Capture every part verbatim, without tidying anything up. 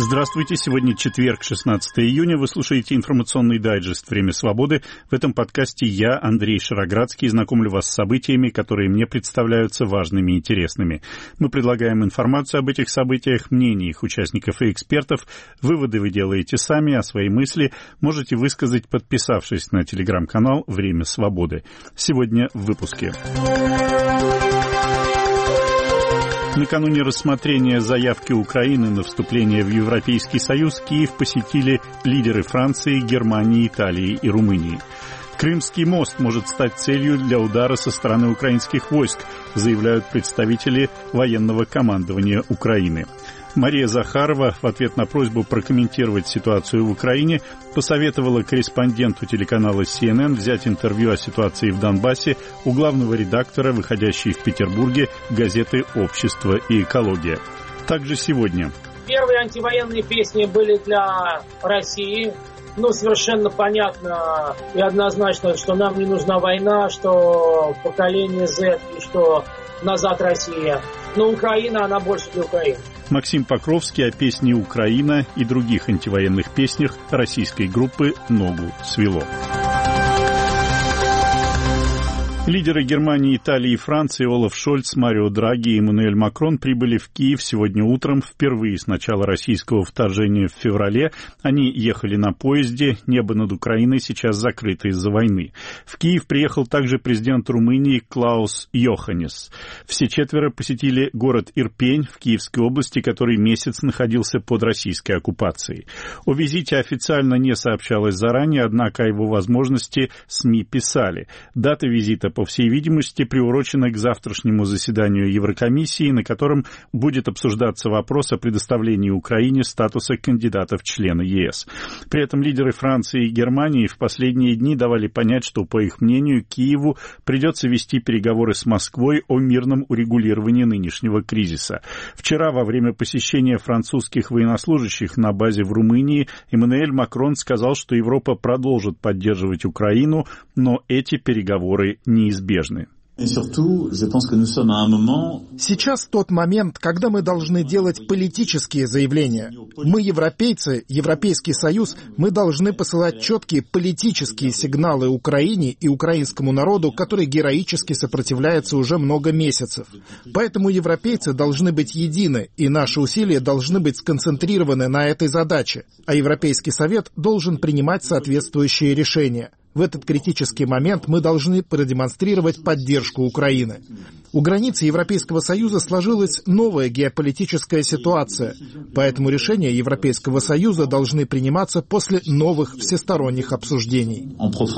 Здравствуйте. Сегодня четверг, шестнадцатое июня. Вы слушаете информационный дайджест «Время свободы». В этом подкасте я, Андрей Шароградский, знакомлю вас с событиями, которые мне представляются важными и интересными. Мы предлагаем информацию об этих событиях, мнения их участников и экспертов. Выводы вы делаете сами, а свои мысли можете высказать, подписавшись на телеграм-канал «Время свободы». Сегодня в выпуске. Накануне рассмотрения заявки Украины на вступление в Европейский Союз Киев посетили лидеры Франции, Германии, Италии и Румынии. Крымский мост может стать целью для удара со стороны украинских войск, заявляют представители военного командования Украины. Мария Захарова в ответ на просьбу прокомментировать ситуацию в Украине посоветовала корреспонденту телеканала си эн эн взять интервью о ситуации в Донбассе у главного редактора, выходящей в Петербурге, газеты «Общество и экология». Также сегодня. Первые антивоенные песни были для России. Ну, совершенно понятно и однозначно, что нам не нужна война, что поколение Z и что назад Россия. Но Украина, она больше для Украины. Максим Покровский о песне «Украина» и других антивоенных песнях российской группы «Ногу свело». Лидеры Германии, Италии и Франции Олаф Шольц, Марио Драги и Эммануэль Макрон прибыли в Киев сегодня утром, впервые с начала российского вторжения в феврале. Они ехали на поезде, небо над Украиной сейчас закрыто из-за войны. В Киев приехал также президент Румынии Клаус Йоханнес. Все четверо посетили город Ирпень в Киевской области, который месяц находился под российской оккупацией. О визите официально не сообщалось заранее, однако о его возможности СМИ писали. Дата визита, по всей видимости, приурочена к завтрашнему заседанию Еврокомиссии, на котором будет обсуждаться вопрос о предоставлении Украине статуса кандидата в члены е эс. При этом лидеры Франции и Германии в последние дни давали понять, что, по их мнению, Киеву придется вести переговоры с Москвой о мирном урегулировании нынешнего кризиса. Вчера, во время посещения французских военнослужащих на базе в Румынии, Эммануэль Макрон сказал, что Европа продолжит поддерживать Украину, но эти переговоры не неизбежны. Сейчас тот момент, когда мы должны делать политические заявления. Мы, европейцы, Европейский Союз, мы должны посылать четкие политические сигналы Украине и украинскому народу, который героически сопротивляется уже много месяцев. Поэтому европейцы должны быть едины, и наши усилия должны быть сконцентрированы на этой задаче. А Европейский Совет должен принимать соответствующие решения. В этот критический момент мы должны продемонстрировать поддержку Украины. У границ Европейского Союза сложилась новая геополитическая ситуация, поэтому решения Европейского Союза должны приниматься после новых всесторонних обсуждений.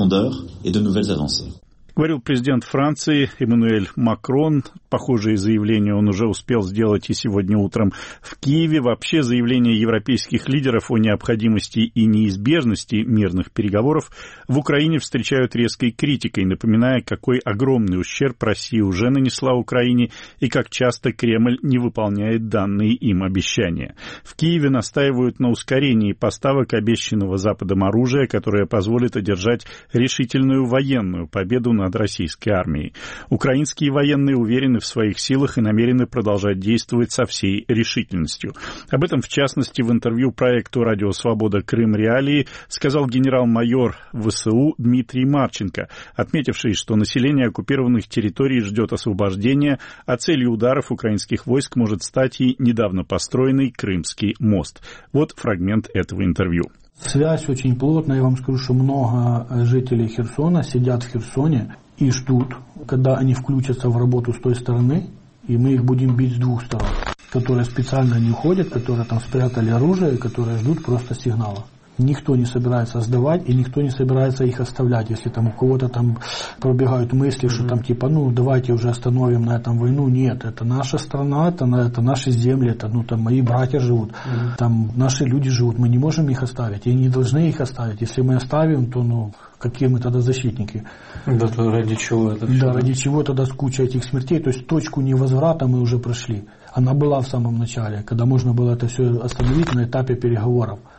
Говорил президент Франции Эммануэль Макрон. Похожие заявления он уже успел сделать и сегодня утром в Киеве. Вообще, заявления европейских лидеров о необходимости и неизбежности мирных переговоров в Украине встречают резкой критикой, напоминая, какой огромный ущерб Россия уже нанесла Украине и как часто Кремль не выполняет данные им обещания. В Киеве настаивают на ускорении поставок обещанного Западом оружия, которое позволит одержать решительную военную победу над российской армией. Украинские военные уверены в своих силах и намерены продолжать действовать со всей решительностью. Об этом, в частности, в интервью проекту «Радио Свобода. Крым. Реалии» сказал генерал-майор вэ эс у Дмитрий Марченко, отметивший, что население оккупированных территорий ждет освобождения, а целью ударов украинских войск может стать и недавно построенный Крымский мост. Вот фрагмент этого интервью. Связь очень плотная. Я вам скажу, что много жителей Херсона сидят в Херсоне и ждут, когда они включатся в работу с той стороны, и мы их будем бить с двух сторон. Которые специально не уходят, которые там спрятали оружие, которые ждут просто сигнала. Никто не собирается сдавать, и никто не собирается их оставлять. Если там у кого-то там пробегают мысли, mm-hmm. что там типа, ну, давайте уже остановим на этом войну. Нет, это наша страна, это, это наши земли, это, ну, там мои братья живут, mm-hmm. там наши люди живут. Мы не можем их оставить, и не должны их оставить. Если мы оставим, то, ну, какие мы тогда защитники? Да, то ради чего это все? Да, ради чего тогда с кучей этих смертей? То есть точку невозврата мы уже прошли. Она была в самом начале, когда можно было это все остановить на этапе переговоров.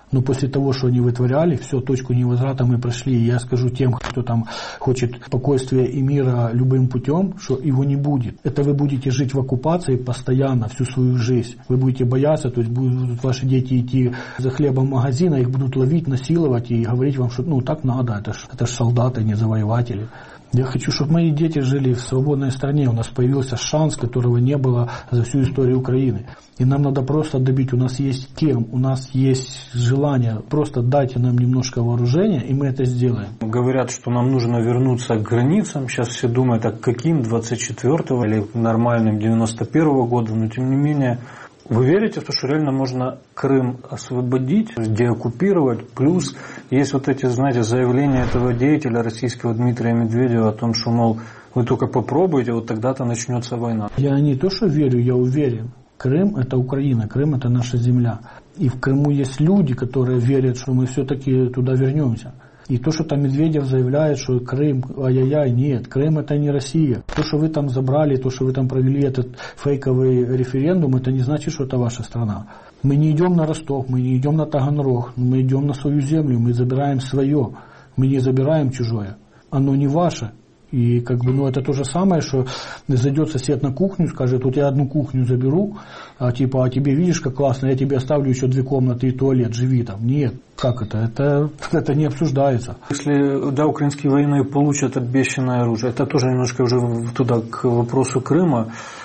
Но после того, что они вытворяли, все, точку невозврата мы прошли. И я скажу тем, кто там хочет спокойствия и мира любым путем, что его не будет. Это вы будете жить в оккупации постоянно, всю свою жизнь. Вы будете бояться, то есть будут ваши дети идти за хлебом в магазин, а их будут ловить, насиловать и говорить вам, что ну так надо, это ж, это ж солдаты, не завоеватели. Я хочу, чтобы мои дети жили в свободной стране. У нас появился шанс, которого не было за всю историю Украины. И нам надо просто добить. У нас есть кем, у нас есть желание. Просто дайте нам немножко вооружения, и мы это сделаем. Говорят, что нам нужно вернуться к границам. Сейчас все думают, а каким двадцать четвёртого или нормальным девяносто первого года. Но тем не менее... Вы верите в то, что реально можно Крым освободить, деоккупировать? Плюс есть вот эти, знаете, заявления этого деятеля российского Дмитрия Медведева о том, что, мол, вы только попробуйте, вот тогда-то начнется война. Я не то, что верю, я уверен. Крым – это Украина, Крым – это наша земля. И в Крыму есть люди, которые верят, что мы все-таки туда вернемся. И то, что там Медведев заявляет, что Крым, ай-яй-яй, нет, Крым это не Россия. То, что вы там забрали, то, что вы там провели этот фейковый референдум, это не значит, что это ваша страна. Мы не идем на Ростов, мы не идем на Таганрог, мы идем на свою землю, мы забираем свое, мы не забираем чужое. Оно не ваше. И как бы, ну, это то же самое, что зайдет сосед на кухню, скажет, вот я одну кухню заберу, а типа, а тебе видишь, как классно, я тебе оставлю еще две комнаты и туалет, живи там. Нет, как это? Это, это не обсуждается. Если, да, украинские военные получат обещанное оружие, это тоже немножко уже туда к вопросу Крыма,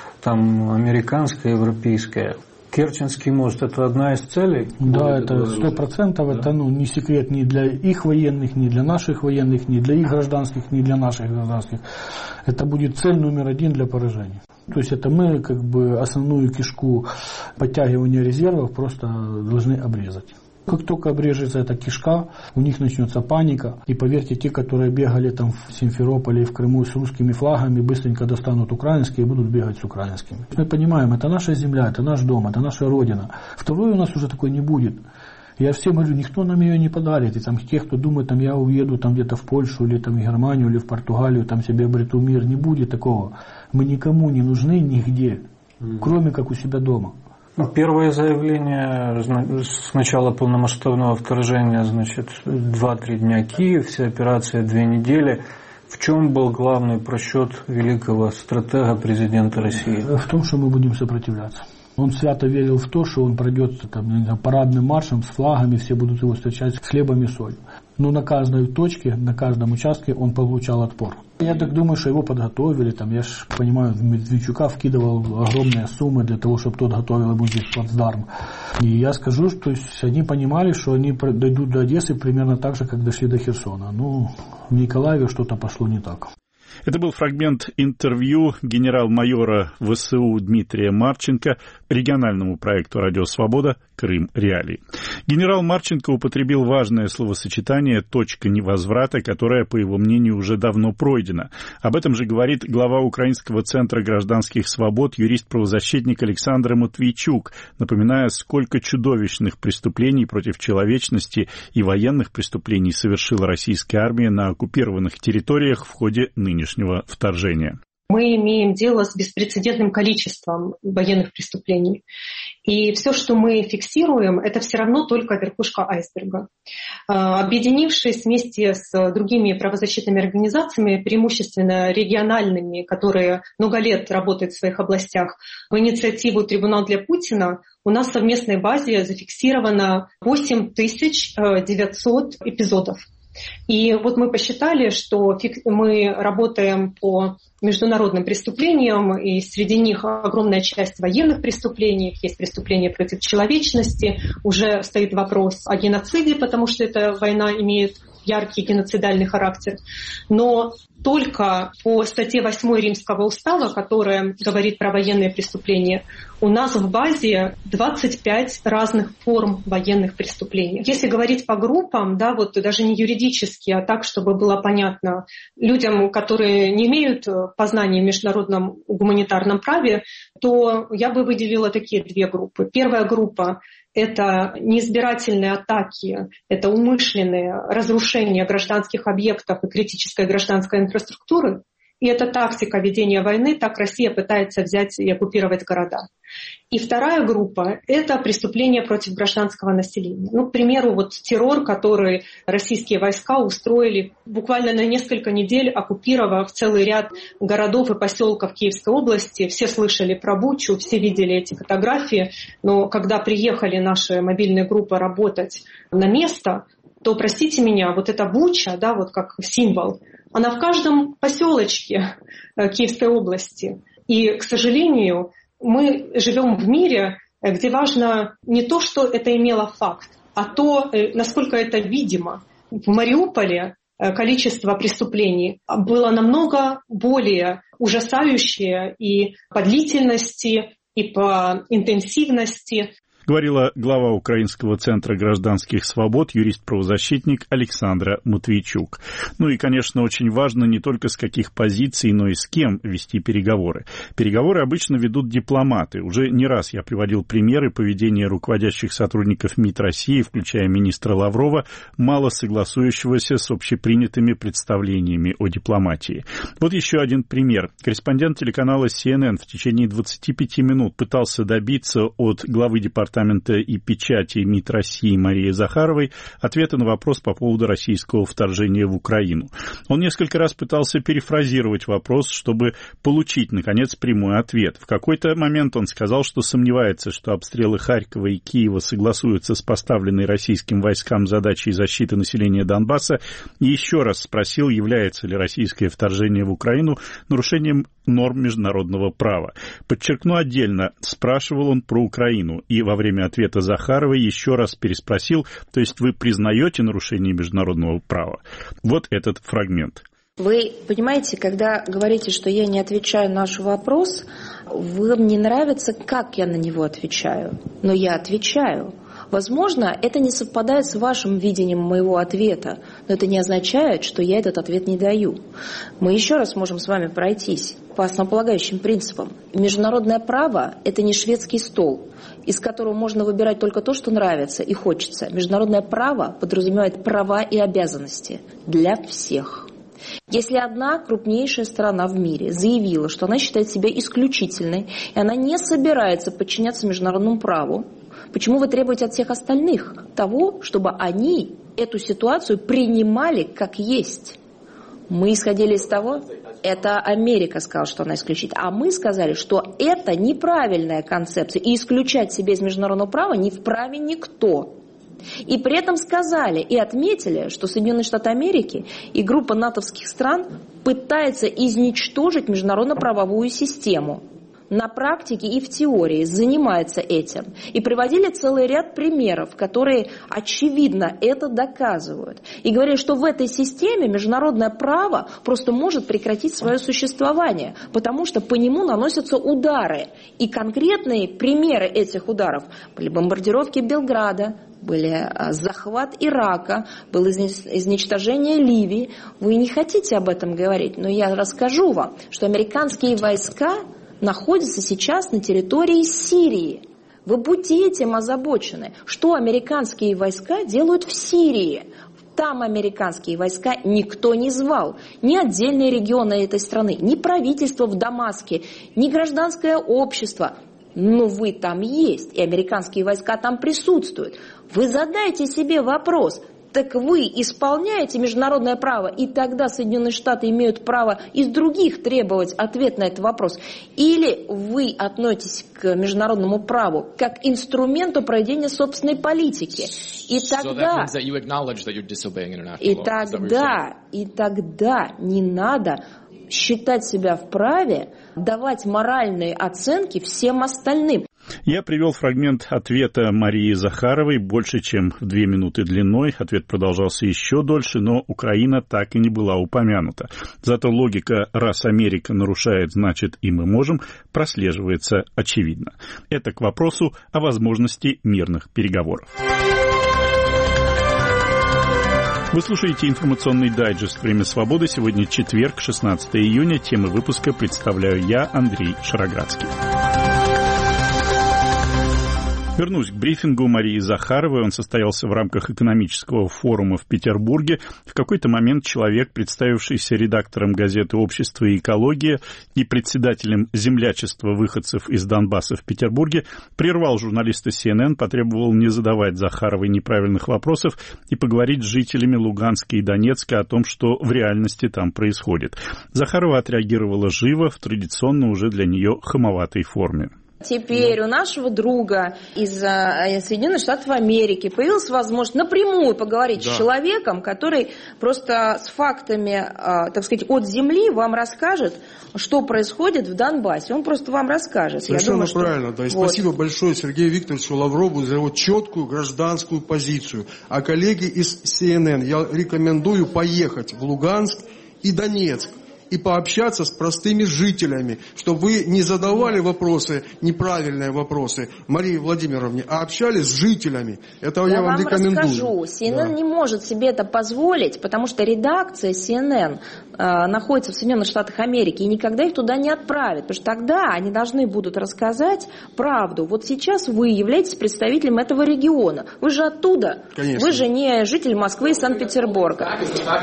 там американское, европейское. Керченский мост – это одна из целей? Да, это сто процентов. Это ну, не секрет ни для их военных, ни для наших военных, ни для их гражданских, ни для наших гражданских. Это будет цель номер один для поражения. То есть это мы как бы основную кишку подтягивания резервов просто должны обрезать. Как только обрежется эта кишка, у них начнется паника. И поверьте, те, которые бегали там в Симферополе и в Крыму с русскими флагами, быстренько достанут украинские и будут бегать с украинскими. Мы понимаем, это наша земля, это наш дом, это наша родина. Второй у нас уже такой не будет. Я всем говорю, никто нам ее не подарит. И там те, кто думает, там я уеду там где-то в Польшу, или там в Германию, или в Португалию, там себе обрету мир, не будет такого. Мы никому не нужны нигде, кроме как у себя дома. Первое заявление с начала полномасштабного вторжения, значит, два-три дня Киев, все операции две недели. В чем был главный просчет великого стратега президента России? В том, что мы будем сопротивляться. Он свято верил в то, что он пройдет там, не знаю, парадным маршем с флагами, все будут его встречать с хлебом и солью. Но на каждой точке, на каждом участке он получал отпор. Я так думаю, что его подготовили. Там, я же понимаю, в Медведчука вкидывал огромные суммы для того, чтобы тот готовил ему здесь плацдарм. И я скажу, что они понимали, что они дойдут до Одессы примерно так же, как дошли до Херсона. Ну, в Николаеве что-то пошло не так. Это был фрагмент интервью генерал-майора ВСУ Дмитрия Марченко региональному проекту «Радио Свобода. Крым. Реалии». Генерал Марченко употребил важное словосочетание «точка невозврата», которое, по его мнению, уже давно пройдена. Об этом же говорит глава Украинского центра гражданских свобод, юрист-правозащитник Александр Матвейчук, напоминая, сколько чудовищных преступлений против человечности и военных преступлений совершила российская армия на оккупированных территориях в ходе нынешнего вторжения. Мы имеем дело с беспрецедентным количеством военных преступлений. И все, что мы фиксируем, это все равно только верхушка айсберга. Объединившись вместе с другими правозащитными организациями, преимущественно региональными, которые много лет работают в своих областях, в инициативу «Трибунал для Путина», у нас в совместной базе зафиксировано восемь тысяч девятьсот эпизодов. И вот мы посчитали, что мы работаем по международным преступлениям, и среди них огромная часть военных преступлений, есть преступления против человечности, уже стоит вопрос о геноциде, потому что эта война имеет яркий геноцидальный характер. Но только по статье восьмой Римского устава, которая говорит про военные преступления, у нас в базе двадцать пять разных форм военных преступлений. Если говорить по группам, да, вот даже не юридически, а так, чтобы было понятно людям, которые не имеют познания в международном гуманитарном праве, то я бы выделила такие две группы. Первая группа — это неизбирательные атаки, это умышленные разрушения гражданских объектов и критической гражданской инфраструктуры. И это тактика ведения войны, так Россия пытается взять и оккупировать города. И вторая группа – это преступления против гражданского населения. Ну, к примеру, вот террор, который российские войска устроили буквально на несколько недель, оккупировав целый ряд городов и поселков Киевской области. Все слышали про Бучу, все видели эти фотографии, но когда приехали наши мобильные группы работать на место, то, простите меня, вот эта Буча, да, вот как символ, она в каждом поселочке Киевской области. И, к сожалению, мы живем в мире, где важно не то, что это имело факт, а то, насколько это видимо. В Мариуполе количество преступлений было намного более ужасающее и по длительности, и по интенсивности. Говорила глава Украинского центра гражданских свобод, юрист-правозащитник Александра Матвейчук. Ну и, конечно, очень важно не только с каких позиций, но и с кем вести переговоры. Переговоры обычно ведут дипломаты. Уже не раз я приводил примеры поведения руководящих сотрудников МИД России, включая министра Лаврова, мало согласующегося с общепринятыми представлениями о дипломатии. Вот еще один пример. Корреспондент телеканала Си Эн Эн в течение двадцати пяти минут пытался добиться от главы департамента и печати МИД России Марии Захаровой ответа на вопрос по поводу российского вторжения в Украину. Он несколько раз пытался перефразировать вопрос, чтобы получить, наконец, прямой ответ. В какой-то момент он сказал, что сомневается, что обстрелы Харькова и Киева согласуются с поставленной российским войскам задачей защиты населения Донбасса, и еще раз спросил, является ли российское вторжение в Украину нарушением норм международного права. Подчеркну отдельно, спрашивал он про Украину, и во время ответа Захаровой еще раз переспросил, то есть вы признаете нарушение международного права? Вот этот фрагмент. Вы понимаете, когда говорите, что я не отвечаю на ваш вопрос, вам не нравится, как я на него отвечаю, но я отвечаю. Возможно, это не совпадает с вашим видением моего ответа, но это не означает, что я этот ответ не даю. Мы еще раз можем с вами пройтись по основополагающим принципам. Международное право – это не шведский стол, из которого можно выбирать только то, что нравится и хочется. Международное право подразумевает права и обязанности для всех. Если одна крупнейшая страна в мире заявила, что она считает себя исключительной, и она не собирается подчиняться международному праву, почему вы требуете от всех остальных того, чтобы они эту ситуацию принимали как есть? Мы исходили из того, это Америка сказала, что она исключит, а мы сказали, что это неправильная концепция, и исключать себя из международного права не вправе никто. И при этом сказали и отметили, что Соединенные Штаты Америки и группа натовских стран пытается изничтожить международно-правовую систему. На практике и в теории занимается этим. И приводили целый ряд примеров, которые очевидно это доказывают. И говорили, что в этой системе международное право просто может прекратить свое существование, потому что по нему наносятся удары. И конкретные примеры этих ударов были бомбардировки Белграда, были захват Ирака, было изничтожение Ливии. Вы не хотите об этом говорить, но я расскажу вам, что американские войска находятся сейчас на территории Сирии. Вы будьте этим озабочены. Что американские войска делают в Сирии? Там американские войска никто не звал. Ни отдельные регионы этой страны, ни правительство в Дамаске, ни гражданское общество. Но вы там есть, и американские войска там присутствуют. Вы задайте себе вопрос. Так вы исполняете международное право, и тогда Соединенные Штаты имеют право из других требовать ответ на этот вопрос. Или вы относитесь к международному праву как к инструменту проведения собственной политики. И тогда, и тогда, и тогда не надо считать себя вправе давать моральные оценки всем остальным. Я привел фрагмент ответа Марии Захаровой, больше чем в две минуты длиной. Ответ продолжался еще дольше, но Украина так и не была упомянута. Зато логика «раз Америка нарушает, значит и мы можем» прослеживается очевидно. Это к вопросу о возможности мирных переговоров. Вы слушаете информационный дайджест «Время свободы». Сегодня четверг, шестнадцатое июня. Темы выпуска представляю я, Андрей Шароградский. Вернусь к брифингу Марии Захаровой. Он состоялся в рамках экономического форума в Петербурге. В какой-то момент человек, представившийся редактором газеты «Общество и экология» и председателем землячества выходцев из Донбасса в Петербурге, прервал журналиста Си Эн Эн, потребовал не задавать Захаровой неправильных вопросов и поговорить с жителями Луганска и Донецка о том, что в реальности там происходит. Захарова отреагировала живо, в традиционно уже для нее хамоватой форме. Теперь у нашего друга из Соединенных Штатов Америки появилась возможность напрямую поговорить да. с человеком, который просто с фактами, так сказать, от земли вам расскажет, что происходит в Донбассе. Он просто вам расскажет. Совершенно Я думаю, правильно, что... да. И вот. Спасибо большое Сергею Викторовичу Лаврову за его четкую гражданскую позицию. А коллеги из Си Эн Эн, я рекомендую поехать в Луганск и Донецк и пообщаться с простыми жителями, чтобы вы не задавали вопросы, неправильные вопросы Марии Владимировне, а общались с жителями. Это я, я вам, вам рекомендую. Расскажу. Си Эн Эн да. не может себе это позволить, потому что редакция Си Эн Эн э, находится в Соединенных Штатах Америки и никогда их туда не отправит, потому что тогда они должны будут рассказать правду. Вот сейчас вы являетесь представителем этого региона. Вы же оттуда. Конечно. Вы же не житель Москвы и Санкт-Петербурга.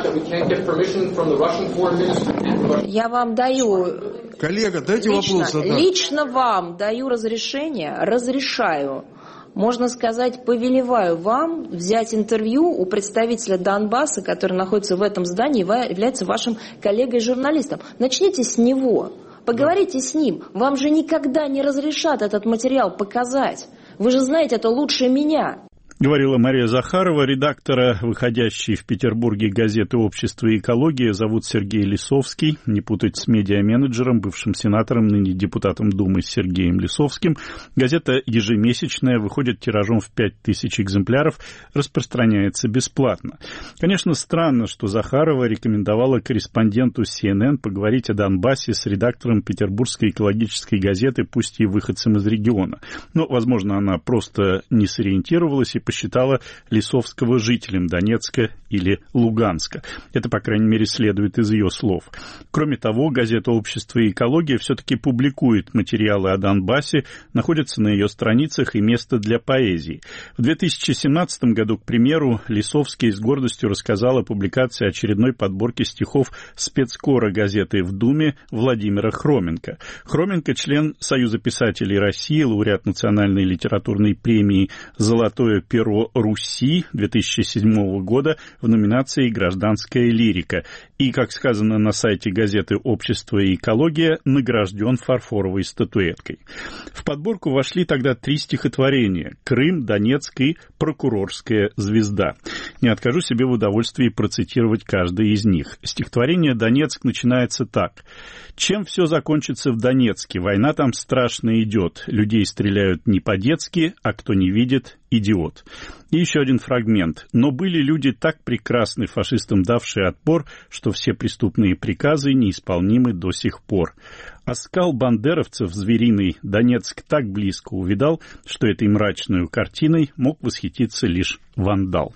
Я вам даю... Коллега, дайте лично, вопрос задать. Лично вам даю разрешение, разрешаю, можно сказать, повелеваю вам взять интервью у представителя Донбасса, который находится в этом здании, является вашим коллегой-журналистом. Начните с него, поговорите да. с ним. Вам же никогда не разрешат этот материал показать. Вы же знаете это лучше меня. Говорила Мария Захарова, редактора, выходящей в Петербурге газеты «Общество и экология», зовут Сергей Лисовский, не путать с медиаменеджером, бывшим сенатором, ныне депутатом Думы Сергеем Лисовским. Газета ежемесячная, выходит тиражом в пять тысяч экземпляров, распространяется бесплатно. Конечно, странно, что Захарова рекомендовала корреспонденту Си Эн Эн поговорить о Донбассе с редактором петербургской экологической газеты, пусть и выходцем из региона. Но, возможно, она просто не сориентировалась и посчитала Лисовского жителем Донецка или Луганска. Это, по крайней мере, следует из ее слов. Кроме того, газета «Общество и экология» все-таки публикует материалы о Донбассе, находится на ее страницах и место для поэзии. В две тысячи семнадцатом году, к примеру, Лисовский с гордостью рассказал о публикации очередной подборки стихов спецкора газеты «В Думе» Владимира Хроменко. Хроменко — член Союза писателей России, лауреат национальной литературной премии «Золотое перо Руси» две тысячи седьмого года в номинации «Гражданская лирика». И, как сказано на сайте газеты «Общество и экология», награжден фарфоровой статуэткой. В подборку вошли тогда три стихотворения: «Крым», «Донецк» и «Прокурорская звезда». Не откажу себе в удовольствии процитировать каждое из них. Стихотворение «Донецк» начинается так. «Чем все закончится в Донецке? Война там страшно идет. Людей стреляют не по-детски, а кто не видит — идиот». И еще один фрагмент. «Но были люди так прекрасны, фашистам давшие отпор, что все преступные приказы неисполнимы до сих пор. Оскал бандеровцев звериный Донецк так близко увидал, что этой мрачной картиной мог восхититься лишь вандал».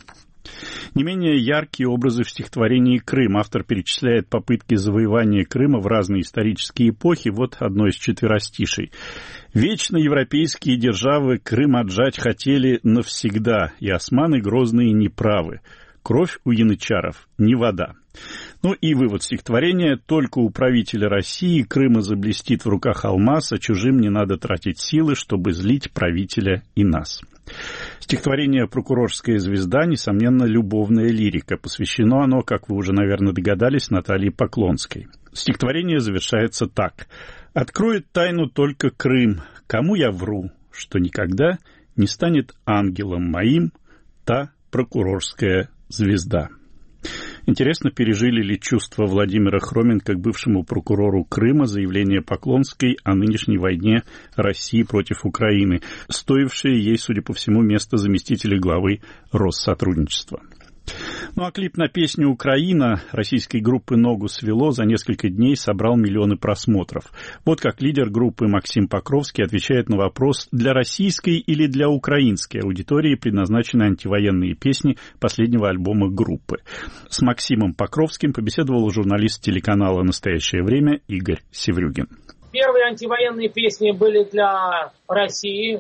Не менее яркие образы в стихотворении «Крым». Автор перечисляет попытки завоевания Крыма в разные исторические эпохи. Вот одно из четверостишей. «Вечно европейские державы Крым отжать хотели навсегда, и османы грозные неправы. Кровь у янычаров не вода». Ну и вывод стихотворения. Только у правителя России Крыма заблестит в руках алмаз, а чужим не надо тратить силы, чтобы злить правителя и нас. Стихотворение «Прокурорская звезда», несомненно, любовная лирика. Посвящено оно, как вы уже, наверное, догадались, Наталье Поклонской. Стихотворение завершается так. «Откроет тайну только Крым. Кому я вру, что никогда не станет ангелом моим та прокурорская звезда». Интересно, пережили ли чувства Владимира Хроменко к бывшему прокурору Крыма заявление Поклонской о нынешней войне России против Украины, стоившее ей, судя по всему, место заместителя главы Россотрудничества. Ну а клип на песню «Украина» российской группы «Ногу свело» за несколько дней собрал миллионы просмотров. Вот как лидер группы Максим Покровский отвечает на вопрос, для российской или для украинской аудитории предназначены антивоенные песни последнего альбома группы. С Максимом Покровским побеседовал журналист телеканала «Настоящее время» Игорь Севрюгин. Первые антивоенные песни были для России.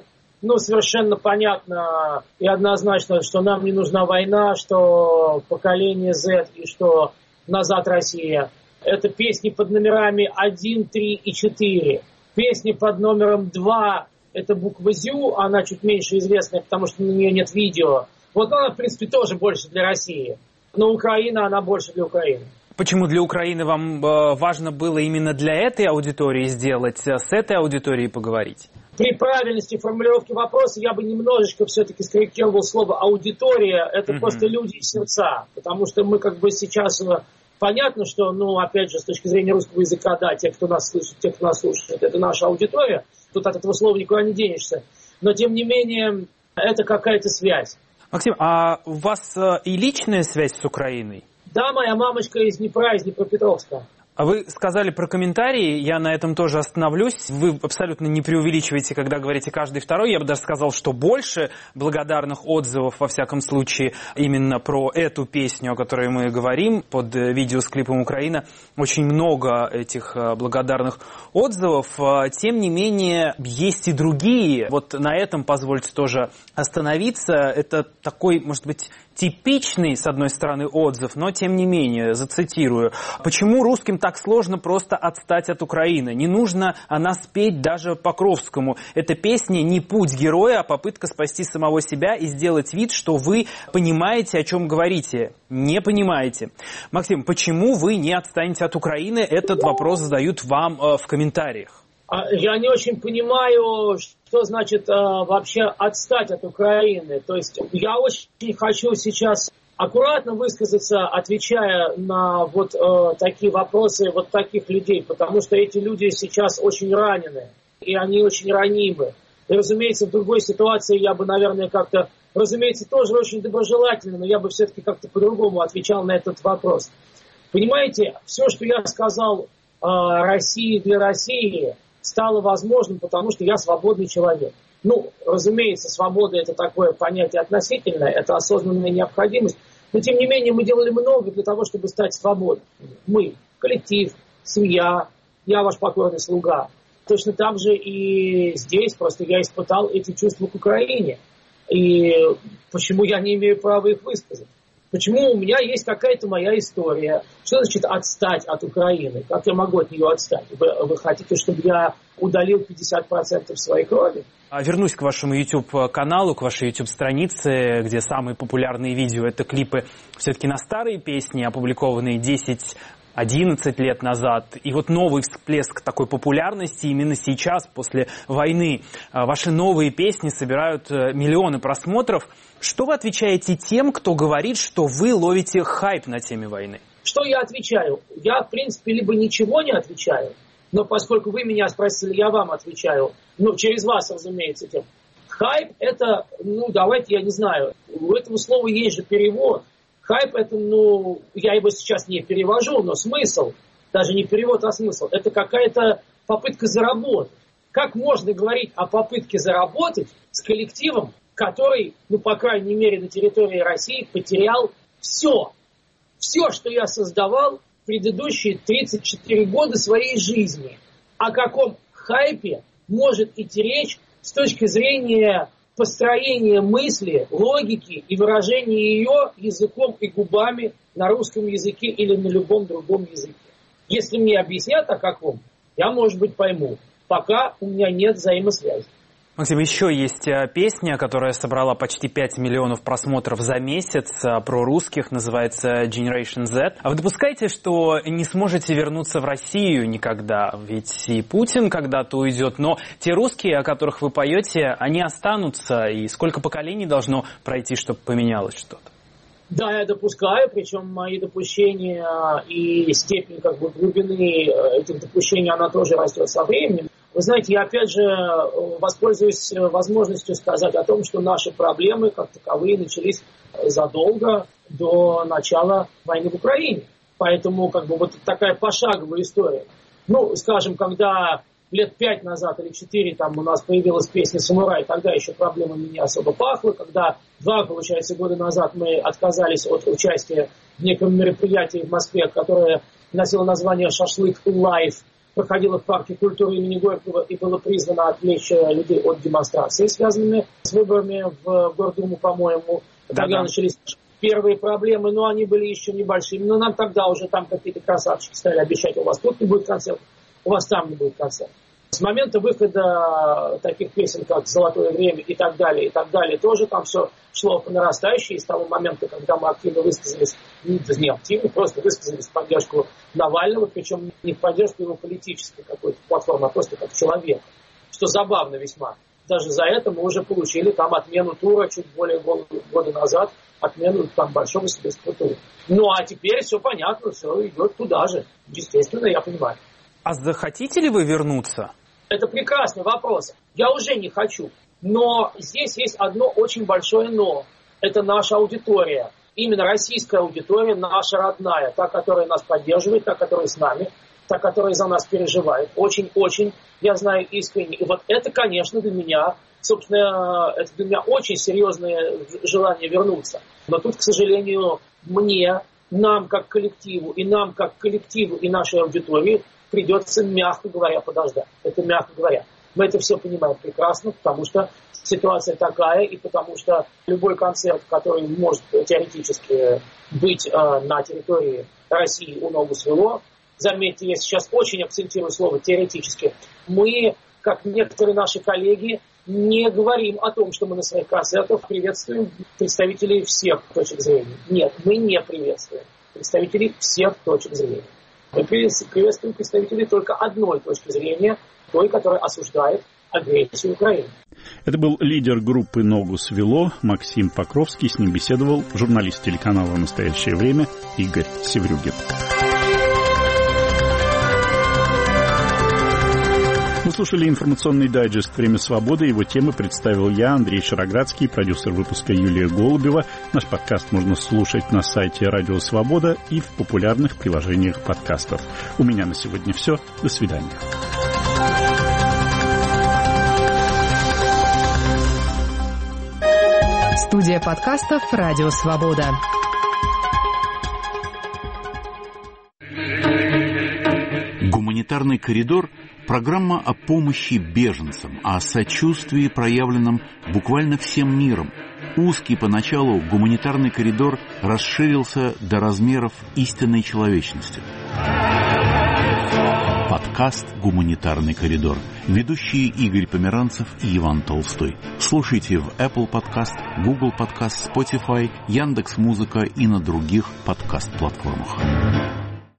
ну, совершенно понятно и однозначно, что нам не нужна война, что поколение Z и что «Назад, Россия». Это песни под номерами один, три и четыре. Песни под номером два – это буква «Зю», она чуть меньше известная, потому что на нее нет видео. Вот она, в принципе, тоже больше для России. Но Украина, она больше для Украины. Почему для Украины вам важно было именно для этой аудитории сделать, с этой аудиторией поговорить? При правильности формулировки вопроса я бы немножечко все-таки скорректировал слово «аудитория». Это mm-hmm. просто люди и сердца. Потому что мы как бы сейчас... Понятно, что, ну, опять же, с точки зрения русского языка, да, те, кто нас слышит, те, кто нас слушает, это наша аудитория. Тут от этого слова никуда не денешься. Но, тем не менее, это какая-то связь. Максим, а у вас и личная связь с Украиной? Да, моя мамочка из Днепра, из Днепропетровска. А вы сказали про комментарии, я на этом тоже остановлюсь. Вы абсолютно не преувеличиваете, когда говорите каждый второй. Я бы даже сказал, что больше благодарных отзывов, во всяком случае, именно про эту песню, о которой мы говорим, под видео с клипом «Украина». Очень много этих благодарных отзывов. Тем не менее, есть и другие. Вот на этом позвольте тоже остановиться. Это такой, может быть, типичный, с одной стороны, отзыв, но тем не менее, зацитирую. Почему русским так сложно просто отстать от Украины? Не нужно она спеть даже Покровскому. Эта песня не путь героя, а попытка спасти самого себя и сделать вид, что вы понимаете, о чем говорите. Не понимаете. Максим, почему вы не отстанете от Украины? Этот вопрос задают вам э, в комментариях. Я не очень понимаю, что значит э, вообще отстать от Украины. То есть я очень хочу сейчас аккуратно высказаться, отвечая на вот э, такие вопросы вот таких людей, потому что эти люди сейчас очень ранены, и они очень ранимы. И, разумеется, в другой ситуации я бы, наверное, как-то, разумеется, тоже очень доброжелательно, но я бы все-таки как-то по-другому отвечал на этот вопрос. Понимаете, все, что я сказал э, России для России, стало возможным, потому что я свободный человек. Ну, разумеется, свобода – это такое понятие относительное, это осознанная необходимость. Но, тем не менее, мы делали много для того, чтобы стать свободными. Мы, коллектив, семья, я ваш покорный слуга. Точно так же и здесь, просто я испытал эти чувства к Украине. И почему я не имею права их высказать? Почему у меня есть какая-то моя история? Что значит отстать от Украины? Как я могу от нее отстать? Вы, вы хотите, чтобы я удалил пятьдесят процентов своей крови? Вернусь к вашему YouTube-каналу, к вашей YouTube-странице, где самые популярные видео – это клипы все-таки на старые песни, опубликованные десять-одиннадцать лет назад. И вот новый всплеск такой популярности именно сейчас, после войны. Ваши новые песни собирают миллионы просмотров. Что вы отвечаете тем, кто говорит, что вы ловите хайп на теме войны? Что я отвечаю? Я, в принципе, либо ничего не отвечаю, но поскольку вы меня спросили, я вам отвечаю. Ну, через вас, разумеется, тем. Хайп – это, ну, давайте, я не знаю, у этого слова есть же перевод. Хайп – это, ну, я его сейчас не перевожу, но смысл, даже не перевод, а смысл, это какая-то попытка заработать. Как можно говорить о попытке заработать с коллективом, который, ну, по крайней мере, на территории России потерял все. Все, что я создавал в предыдущие тридцать четыре года своей жизни. О каком хайпе может идти речь с точки зрения построения мысли, логики и выражения ее языком и губами на русском языке или на любом другом языке. Если мне объяснят о каком, я, может быть, пойму. Пока у меня нет взаимосвязи. Максим, еще есть песня, которая собрала почти пять миллионов просмотров за месяц, про русских, называется Generation Z. А вы допускаете, что не сможете вернуться в Россию никогда? Ведь и Путин когда-то уйдет, но те русские, о которых вы поете, они останутся. И сколько поколений должно пройти, чтобы поменялось что-то? Да, я допускаю, причем мои допущения и степень как бы глубины этих допущений, она тоже растет со временем. Вы знаете, я опять же воспользуюсь возможностью сказать о том, что наши проблемы как таковые начались задолго до начала войны в Украине. Поэтому как бы вот такая пошаговая история. Ну, скажем, когда лет пять назад или четыре там у нас появилась песня «Самурай», тогда еще проблемами не особо пахло. Когда два, получается, года назад мы отказались от участия в неком мероприятии в Москве, которое носило название «Шашлык Лайв», проходила в парке культуры имени Горького и было призвано отвлечь людей от демонстраций, связанных с выборами в Гордуму, по-моему. Тогда начались первые проблемы, но они были еще небольшими. Но нам тогда уже там какие-то красавчики стали обещать: у вас тут не будет концерта, у вас там не будет концерта. С момента выхода таких песен, как «Золотое время» и так далее, и так далее, тоже там все шло по нарастающей. И с того момента, когда мы активно высказались, не активно, просто высказались в поддержку Навального, причем не в поддержку его политической какой-то платформы, а просто как человека. Что забавно весьма. Даже за это мы уже получили там отмену тура чуть более года назад, отмену там большого сибирского тура. Ну а теперь все понятно, все идет туда же. Естественно, я понимаю. А захотите ли вы вернуться? Это прекрасный вопрос. Я уже не хочу. Но здесь есть одно очень большое «но». Это наша аудитория. Именно российская аудитория, наша родная. Та, которая нас поддерживает, та, которая с нами, та, которая за нас переживает. Очень-очень, я знаю, искренне. И вот это, конечно, для меня, собственно, это для меня очень серьезное желание вернуться. Но тут, к сожалению, мне, нам как коллективу, и нам как коллективу, и нашей аудитории придется, мягко говоря, подождать. Это мягко говоря. Мы это все понимаем прекрасно, потому что ситуация такая, и потому что любой концерт, который может теоретически быть э, на территории России, у ногу свело. Заметьте, я сейчас очень акцентирую слово «теоретически». Мы, как некоторые наши коллеги, не говорим о том, что мы на своих концертах приветствуем представителей всех точек зрения. Нет, мы не приветствуем представителей всех точек зрения. Мы приветствуем представителей только одной точки зрения, той, которая осуждает агрессию Украины. Это был лидер группы «Ногу свело» Максим Покровский. С ним беседовал журналист телеканала «Настоящее время» Игорь Севрюгин. Вы слушали информационный дайджест «Время свободы». Его темы представил я, Андрей Шароградский, продюсер выпуска Юлия Голубева. Наш подкаст можно слушать на сайте Радио Свобода и в популярных приложениях подкастов. У меня на сегодня все. До свидания. Студия подкастов «Радио Свобода». Гуманитарный коридор – программа о помощи беженцам, о сочувствии, проявленном буквально всем миром. Узкий поначалу гуманитарный коридор расширился до размеров истинной человечности. Подкаст «Гуманитарный коридор». Ведущие Игорь Померанцев и Иван Толстой. Слушайте в Apple Podcast, Google Podcast, Spotify, Яндекс.Музыка и на других подкаст-платформах.